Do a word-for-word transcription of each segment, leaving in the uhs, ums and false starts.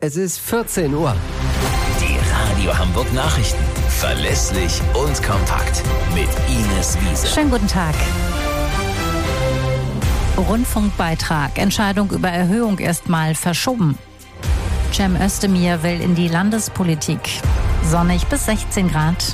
Es ist vierzehn Uhr. Die Radio Hamburg Nachrichten. Verlässlich und kompakt. Mit Ines Wiese. Schönen guten Tag. Rundfunkbeitrag. Entscheidung über Erhöhung erstmal verschoben. Cem Özdemir will in die Landespolitik. Sonnig bis sechzehn Grad.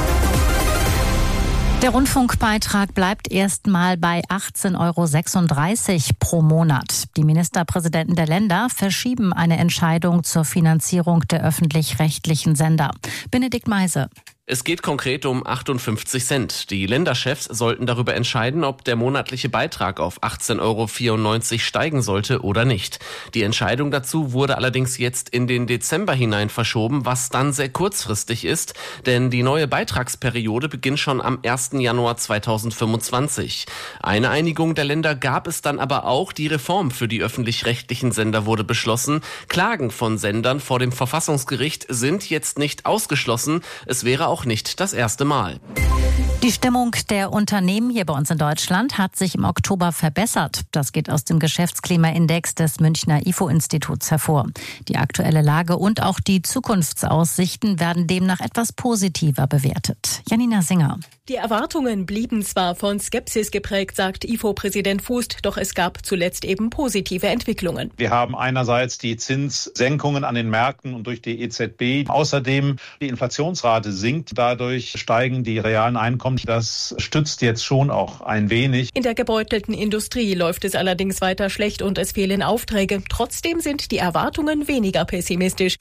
Der Rundfunkbeitrag bleibt erstmal bei achtzehn Euro sechsunddreißig pro Monat. Die Ministerpräsidenten der Länder verschieben eine Entscheidung zur Finanzierung der öffentlich-rechtlichen Sender. Benedikt Meise. Es geht konkret um achtundfünfzig Cent. Die Länderchefs sollten darüber entscheiden, ob der monatliche Beitrag auf achtzehn Euro vierundneunzig steigen sollte oder nicht. Die Entscheidung dazu wurde allerdings jetzt in den Dezember hinein verschoben, was dann sehr kurzfristig ist, denn die neue Beitragsperiode beginnt schon am ersten Januar zweitausendfünfundzwanzig. Eine Einigung der Länder gab es dann aber auch. Die Reform für die öffentlich-rechtlichen Sender wurde beschlossen. Klagen von Sendern vor dem Verfassungsgericht sind jetzt nicht ausgeschlossen. Es wäre auch nicht das erste Mal. Die Stimmung der Unternehmen hier bei uns in Deutschland hat sich im Oktober verbessert. Das geht aus dem Geschäftsklimaindex des Münchner I F O-Instituts hervor. Die aktuelle Lage und auch die Zukunftsaussichten werden demnach etwas positiver bewertet. Janina Singer. Die Erwartungen blieben zwar von Skepsis geprägt, sagt I F O-Präsident Fußt, doch es gab zuletzt eben positive Entwicklungen. Wir haben einerseits die Zinssenkungen an den Märkten und durch die E Z B. Außerdem die Inflationsrate sinkt, dadurch steigen die realen Einkommen. Das stützt jetzt schon auch ein wenig. In der gebeutelten Industrie läuft es allerdings weiter schlecht und es fehlen Aufträge. Trotzdem sind die Erwartungen weniger pessimistisch.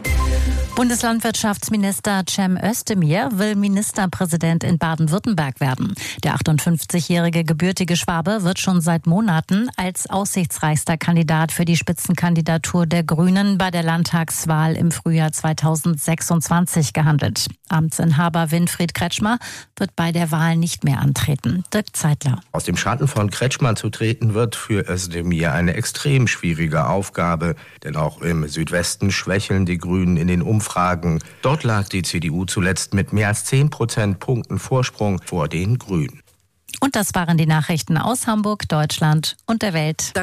Bundeslandwirtschaftsminister Cem Özdemir will Ministerpräsident in Baden-Württemberg werden. Der achtundfünfzigjährige gebürtige Schwabe wird schon seit Monaten als aussichtsreichster Kandidat für die Spitzenkandidatur der Grünen bei der Landtagswahl im Frühjahr zweitausendsechsundzwanzig gehandelt. Amtsinhaber Winfried Kretschmer wird bei der Wahl nicht mehr antreten. Dirk Zeitler. Aus dem Schatten von Kretschmer zu treten wird für Özdemir eine extrem schwierige Aufgabe, denn auch im Südwesten schwächeln die Grünen in den Umfragen. Dort lag die C D U zuletzt mit mehr als zehn Prozentpunkten Vorsprung vor den Grünen. Und das waren die Nachrichten aus Hamburg, Deutschland und der Welt.